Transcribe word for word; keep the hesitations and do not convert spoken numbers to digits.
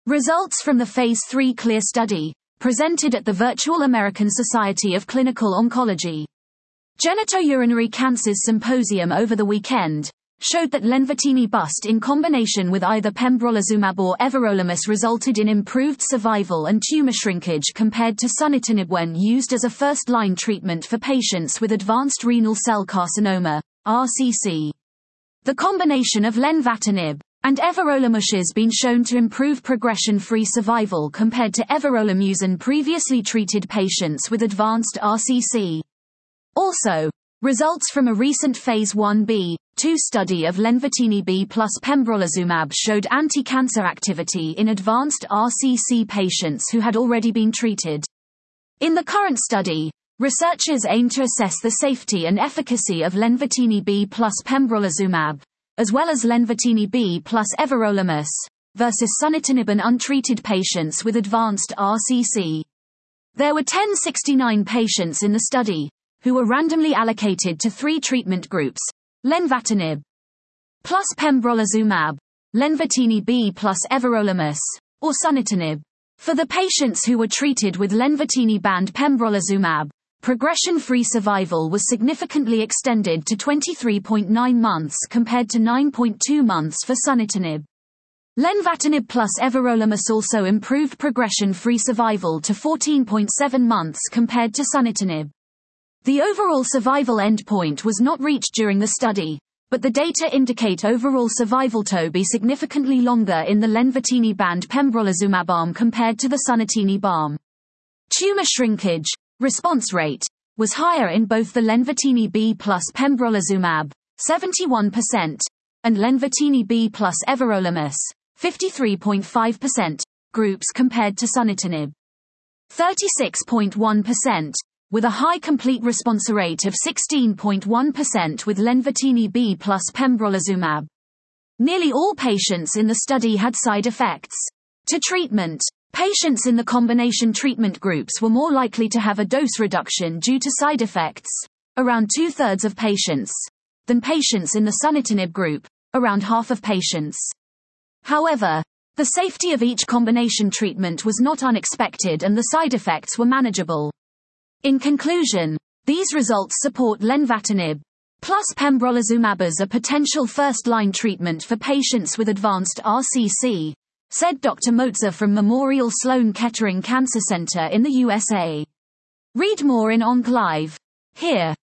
Results from the Phase three CLEAR study, presented at the Virtual American Society of Clinical Oncology Genitourinary Cancers Symposium over the weekend, showed that lenvatinib in combination with either pembrolizumab or everolimus resulted in improved survival and tumor shrinkage compared to sunitinib when used as a first-line treatment for patients with advanced renal cell carcinoma, R C C. The combination of lenvatinib and everolimus has been shown to improve progression-free survival compared to everolimus in previously treated patients with advanced R C C. Also, results from a recent Phase one B two study of lenvatinib plus pembrolizumab showed anti-cancer activity in advanced R C C patients who had already been treated. In the current study, researchers aim to assess the safety and efficacy of lenvatinib plus pembrolizumab, as well as lenvatinib plus everolimus, versus sunitinib in untreated patients with advanced R C C. There were one thousand sixty-nine patients in the study, who were randomly allocated to three treatment groups: lenvatinib plus pembrolizumab, lenvatinib plus everolimus, or sunitinib. For the patients who were treated with lenvatinib and pembrolizumab, progression-free survival was significantly extended to twenty-three point nine months compared to nine point two months for sunitinib. Lenvatinib plus everolimus also improved progression-free survival to fourteen point seven months compared to sunitinib. The overall survival endpoint was not reached during the study, but the data indicate overall survival to be significantly longer in the lenvatinib and pembrolizumab arm compared to the sunitinib arm. Tumor shrinkage, response rate, was higher in both the lenvatinib plus pembrolizumab, seventy-one percent, and lenvatinib plus everolimus, fifty-three point five percent, groups compared to sunitinib. thirty-six point one percent, with a high complete response rate of sixteen point one percent with lenvatinib plus pembrolizumab. Nearly all patients in the study had side effects to treatment. Patients in the combination treatment groups were more likely to have a dose reduction due to side effects, around two-thirds of patients, than patients in the sunitinib group, around half of patients. However, the safety of each combination treatment was not unexpected and the side effects were manageable. In conclusion, these results support lenvatinib plus pembrolizumab as a potential first-line treatment for patients with advanced R C C, said Doctor Motzer from Memorial Sloan Kettering Cancer Center in the U S A. Read more in OncLive. Here.